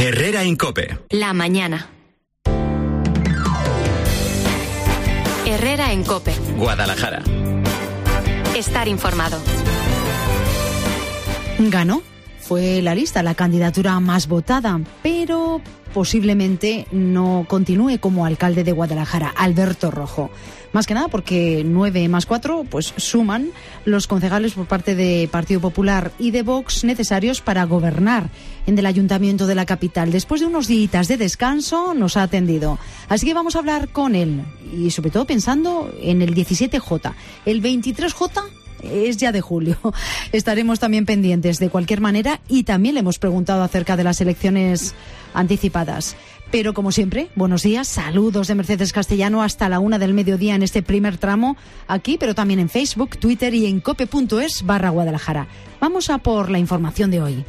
Herrera en COPE. La mañana. Herrera en COPE. Guadalajara. Estar informado. Ganó. Fue la lista, la candidatura más votada, pero posiblemente no continúe como alcalde de Guadalajara, Alberto Rojo. Más que nada porque 9 más 4 pues suman los concejales por parte de Partido Popular y de Vox necesarios para gobernar en el Ayuntamiento de la capital. Después de unos días de descanso nos ha atendido. Así que vamos a hablar con él y sobre todo pensando en el 17J. El 23J es ya de julio. Estaremos también pendientes de cualquier manera y también le hemos preguntado acerca de las elecciones anticipadas. Pero como siempre, buenos días, saludos de Mercedes Castellano hasta la 1 del mediodía en este primer tramo, aquí, pero también en Facebook, Twitter y en cope.es/Guadalajara. Vamos a por la información de hoy.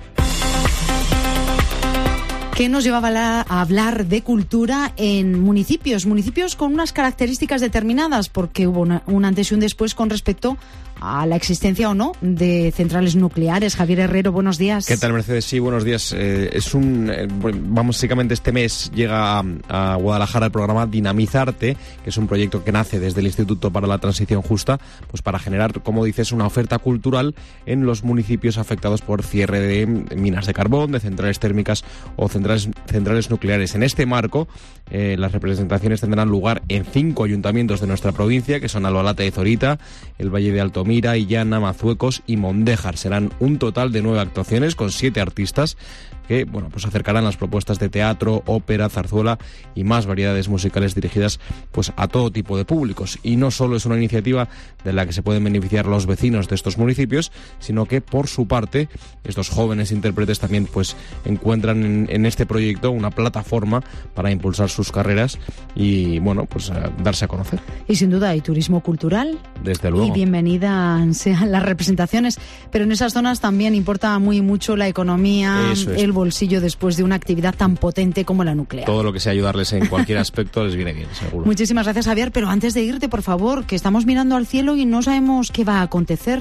¿Qué nos llevaba a hablar de cultura en municipios con unas características determinadas? Porque hubo un antes y un después con respecto a la existencia o no de centrales nucleares. Javier Herrero, buenos días. ¿Qué tal, Mercedes? Sí, buenos días. Básicamente este mes llega a Guadalajara el programa Dinamizarte, que es un proyecto que nace desde el Instituto para la Transición Justa, pues para generar, como dices, una oferta cultural en los municipios afectados por cierre de minas de carbón, de centrales térmicas o centrales nucleares. En este marco, las representaciones tendrán lugar en 5 ayuntamientos de nuestra provincia, que son Albalate de Zorita, el Valle de Altomira, Illana, Mazuecos y Mondéjar. Serán un total de 9 actuaciones con 7 artistas que, bueno, pues acercarán las propuestas de teatro, ópera, zarzuela y más variedades musicales dirigidas pues a todo tipo de públicos. Y no solo es una iniciativa de la que se pueden beneficiar los vecinos de estos municipios, sino que por su parte estos jóvenes intérpretes también pues encuentran en este proyecto una plataforma para impulsar sus carreras y, bueno, pues darse a conocer. Y sin duda hay turismo cultural. Desde luego. Y bienvenidas sean las representaciones, pero en esas zonas también importa mucho la economía, el bolsillo después de una actividad tan potente como la nuclear. Todo lo que sea ayudarles en cualquier aspecto les viene bien, seguro. Muchísimas gracias, Javier, pero antes de irte, por favor, que estamos mirando al cielo y no sabemos qué va a acontecer.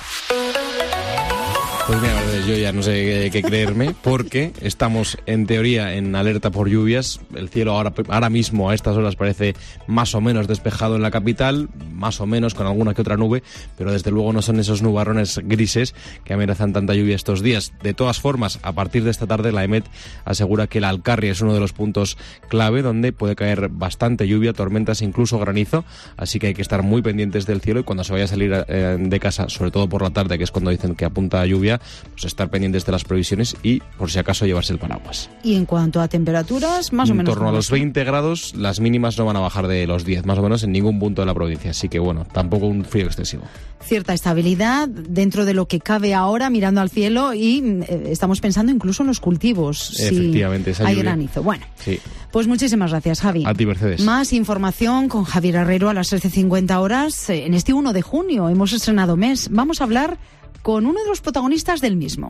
Pues mira, yo ya no sé qué creerme, porque estamos en teoría en alerta por lluvias. El cielo ahora mismo a estas horas parece más o menos despejado en la capital, más o menos con alguna que otra nube, pero desde luego no son esos nubarrones grises que amenazan tanta lluvia estos días. De todas formas, a partir de esta tarde la EMET asegura que la Alcarria es uno de los puntos clave donde puede caer bastante lluvia, tormentas, incluso granizo, así que hay que estar muy pendientes del cielo y cuando se vaya a salir de casa, sobre todo por la tarde, que es cuando dicen que apunta a lluvia, pues estar pendientes de las previsiones y, por si acaso, llevarse el paraguas. Y en cuanto a temperaturas, más o menos... En torno a los 20 grados, las mínimas no van a bajar de los 10, más o menos, en ningún punto de la provincia. Así que, bueno, tampoco un frío excesivo. Cierta estabilidad dentro de lo que cabe ahora, mirando al cielo, y estamos pensando incluso en los cultivos. Efectivamente, si hay granizo. Bueno, sí. Pues muchísimas gracias, Javi. A ti, Mercedes. Más información con Javier Herrero a las 13:50 horas. En este 1 de junio hemos estrenado mes. Vamos a hablar con uno de los protagonistas del mismo.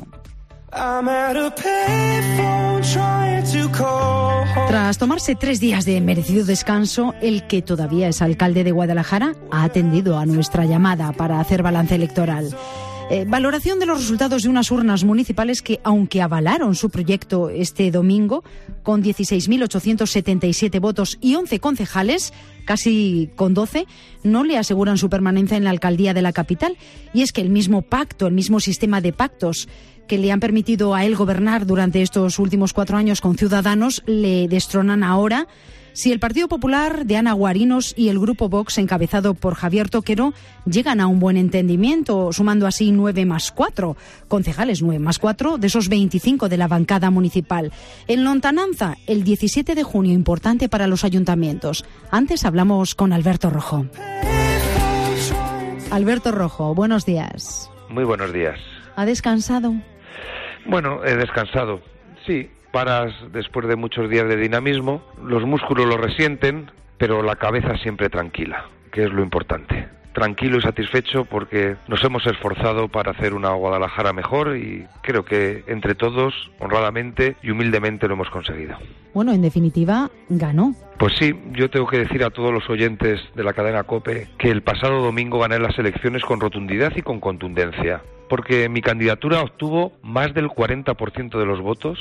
Tras tomarse 3 días de merecido descanso, el que todavía es alcalde de Guadalajara ha atendido a nuestra llamada para hacer balance electoral. Valoración de los resultados de unas urnas municipales que, aunque avalaron su proyecto este domingo, con 16.877 votos y 11 concejales, casi con 12, no le aseguran su permanencia en la alcaldía de la capital. Y es que el mismo pacto, el mismo sistema de pactos que le han permitido a él gobernar durante estos últimos 4 años con Ciudadanos, le destronan ahora. Si el Partido Popular de Ana Guarinos y el Grupo Vox, encabezado por Javier Toquero, llegan a un buen entendimiento, sumando así 9 más 4, concejales 9 más 4 de esos 25 de la bancada municipal. En lontananza, el 17 de junio, importante para los ayuntamientos. Antes hablamos con Alberto Rojo. Alberto Rojo, buenos días. Muy buenos días. ¿Ha descansado? Bueno, he descansado, sí. Paras después de muchos días de dinamismo, los músculos lo resienten, pero la cabeza siempre tranquila, que es lo importante. Tranquilo y satisfecho porque nos hemos esforzado para hacer una Guadalajara mejor y creo que entre todos, honradamente y humildemente lo hemos conseguido. Bueno, en definitiva, ganó. Pues sí, yo tengo que decir a todos los oyentes de la cadena COPE que el pasado domingo gané las elecciones con rotundidad y con contundencia. porque mi candidatura obtuvo más del 40% de los votos,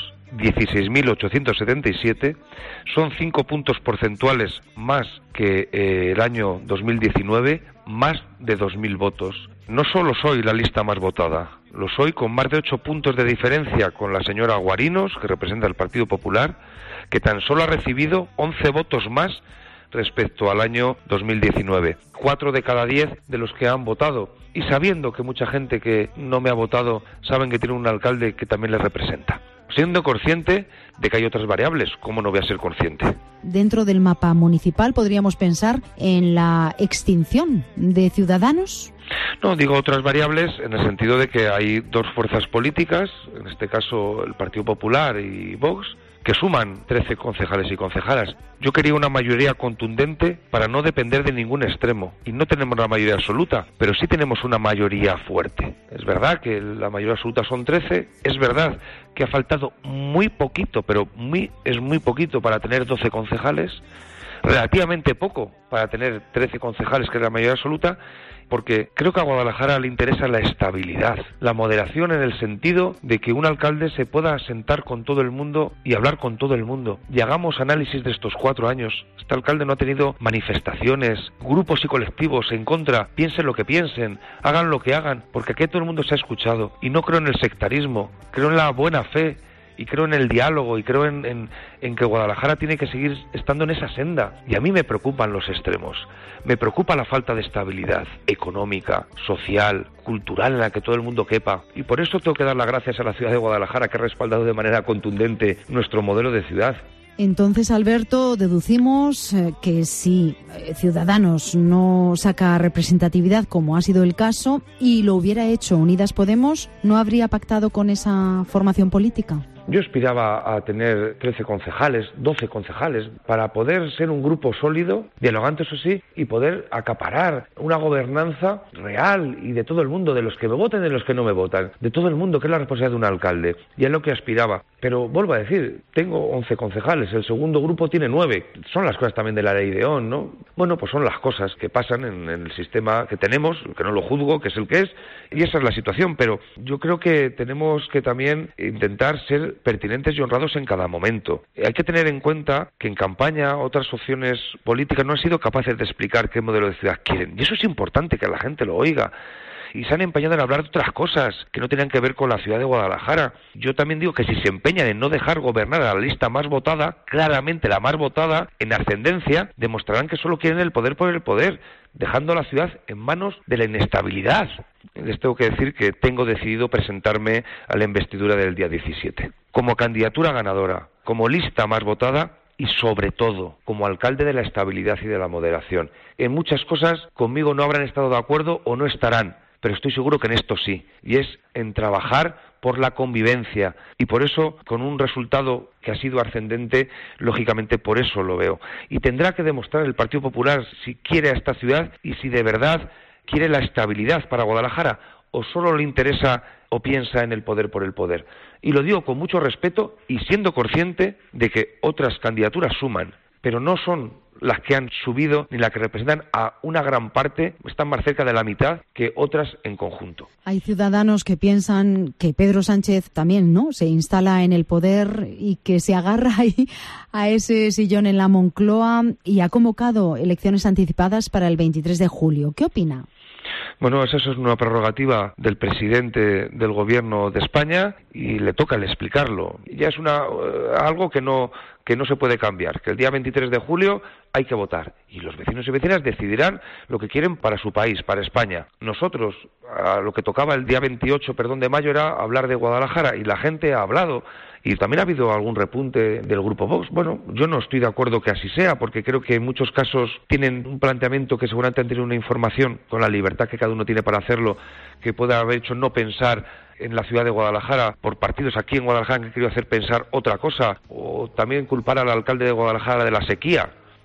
16.877, son 5 puntos porcentuales más que el año 2019, más de 2.000 votos. No solo soy la lista más votada, lo soy con más de 8 puntos de diferencia con la señora Guarinos, que representa el Partido Popular, que tan solo ha recibido 11 votos más respecto al año 2019. 4 de cada 10 de los que han votado. Y sabiendo que mucha gente que no me ha votado saben que tiene un alcalde que también les representa. Siendo consciente de que hay otras variables, ¿cómo no voy a ser consciente? Dentro del mapa municipal podríamos pensar en la extinción de Ciudadanos. No, digo otras variables en el sentido de que hay dos fuerzas políticas, en este caso el Partido Popular y Vox, que suman 13 concejales y concejalas. Yo quería una mayoría contundente para no depender de ningún extremo. Y no tenemos la mayoría absoluta, pero sí tenemos una mayoría fuerte. Es verdad que la mayoría absoluta son 13, es verdad que ha faltado muy poquito, pero es muy poquito para tener 12 concejales, relativamente poco para tener 13 concejales, que es la mayoría absoluta, porque creo que a Guadalajara le interesa la estabilidad, la moderación en el sentido de que un alcalde se pueda sentar con todo el mundo y hablar con todo el mundo. Y hagamos análisis de estos 4 años. Este alcalde no ha tenido manifestaciones, grupos y colectivos en contra, piensen lo que piensen, hagan lo que hagan, porque aquí todo el mundo se ha escuchado. Y no creo en el sectarismo, creo en la buena fe, y creo en el diálogo, y creo en que Guadalajara tiene que seguir estando en esa senda. Y a mí me preocupan los extremos. Me preocupa la falta de estabilidad económica, social, cultural, en la que todo el mundo quepa. Y por eso tengo que dar las gracias a la ciudad de Guadalajara, que ha respaldado de manera contundente nuestro modelo de ciudad. Entonces, Alberto, deducimos que si Ciudadanos no saca representatividad, como ha sido el caso, y lo hubiera hecho Unidas Podemos, ¿no habría pactado con esa formación política? Yo aspiraba a tener 13 concejales, 12 concejales, para poder ser un grupo sólido, dialogante eso sí, y poder acaparar una gobernanza real y de todo el mundo, de los que me votan y de los que no me votan, de todo el mundo, que es la responsabilidad de un alcalde, y es lo que aspiraba. Pero vuelvo a decir, tengo 11 concejales, el segundo grupo tiene 9, son las cosas también de la ley de ON, ¿no? Bueno, pues son las cosas que pasan en el sistema que tenemos, que no lo juzgo, que es el que es, y esa es la situación, pero yo creo que tenemos que también intentar ser pertinentes y honrados en cada momento. Hay que tener en cuenta que en campaña otras opciones políticas no han sido capaces de explicar qué modelo de ciudad quieren, y eso es importante que la gente lo oiga. Y se han empeñado en hablar de otras cosas que no tenían que ver con la ciudad de Guadalajara. Yo también digo que si se empeñan en no dejar gobernar a la lista más votada, claramente la más votada, en ascendencia, demostrarán que solo quieren el poder por el poder, dejando a la ciudad en manos de la inestabilidad. Les tengo que decir que tengo decidido presentarme a la investidura del día 17. Como candidatura ganadora, como lista más votada, y sobre todo como alcalde de la estabilidad y de la moderación. En muchas cosas conmigo no habrán estado de acuerdo o no estarán, pero estoy seguro que en esto sí, y es en trabajar por la convivencia, y por eso, con un resultado que ha sido ascendente, lógicamente por eso lo veo. Y tendrá que demostrar el Partido Popular si quiere a esta ciudad y si de verdad quiere la estabilidad para Guadalajara, o solo le interesa o piensa en el poder por el poder. Y lo digo con mucho respeto y siendo consciente de que otras candidaturas suman, pero no son las que han subido ni las que representan a una gran parte, están más cerca de la mitad que otras en conjunto. Hay ciudadanos que piensan que Pedro Sánchez también, ¿no?, se instala en el poder y que se agarra ahí a ese sillón en la Moncloa y ha convocado elecciones anticipadas para el 23 de julio. ¿Qué opina? Bueno, esa es una prerrogativa del presidente del Gobierno de España y le toca el explicarlo. Ya es algo que no se puede cambiar, que el día 23 de julio hay que votar y los vecinos y vecinas decidirán lo que quieren para su país, para España. Nosotros, a lo que tocaba el día 28, de mayo, era hablar de Guadalajara y la gente ha hablado. Y también ha habido algún repunte del Grupo Vox. Bueno, yo no estoy de acuerdo que así sea, porque creo que en muchos casos tienen un planteamiento que seguramente han tenido una información, con la libertad que cada uno tiene para hacerlo, que puede haber hecho no pensar en la ciudad de Guadalajara, por partidos aquí en Guadalajara que han querido hacer pensar otra cosa, o también culpar al alcalde de Guadalajara de la sequía.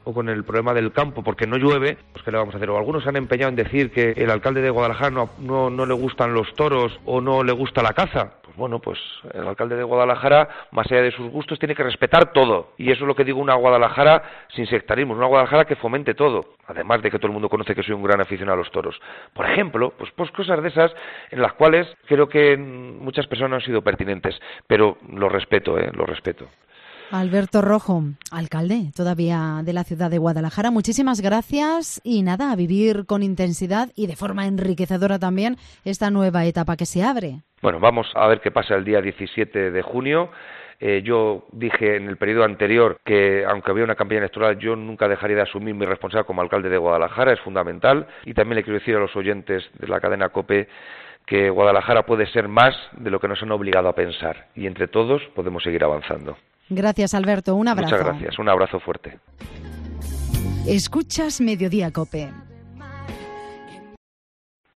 o con el problema del campo porque no llueve, pues ¿qué le vamos a hacer? O algunos se han empeñado en decir que el alcalde de Guadalajara no le gustan los toros o no le gusta la caza. Pues bueno, pues el alcalde de Guadalajara, más allá de sus gustos, tiene que respetar todo. Y eso es lo que digo, una Guadalajara sin sectarismo, una Guadalajara que fomente todo. Además de que todo el mundo conoce que soy un gran aficionado a los toros. Por ejemplo, pues cosas de esas en las cuales creo que muchas personas han sido pertinentes, pero lo respeto, lo respeto. Alberto Rojo, alcalde todavía de la ciudad de Guadalajara, muchísimas gracias y nada, a vivir con intensidad y de forma enriquecedora también esta nueva etapa que se abre. Bueno, vamos a ver qué pasa el día 17 de junio. Yo dije en el periodo anterior que, aunque había una campaña electoral, yo nunca dejaría de asumir mi responsabilidad como alcalde de Guadalajara, es fundamental. Y también le quiero decir a los oyentes de la cadena COPE que Guadalajara puede ser más de lo que nos han obligado a pensar. Y entre todos podemos seguir avanzando. Gracias, Alberto. Un abrazo. Muchas gracias. Un abrazo fuerte. Escuchas Mediodía COPE.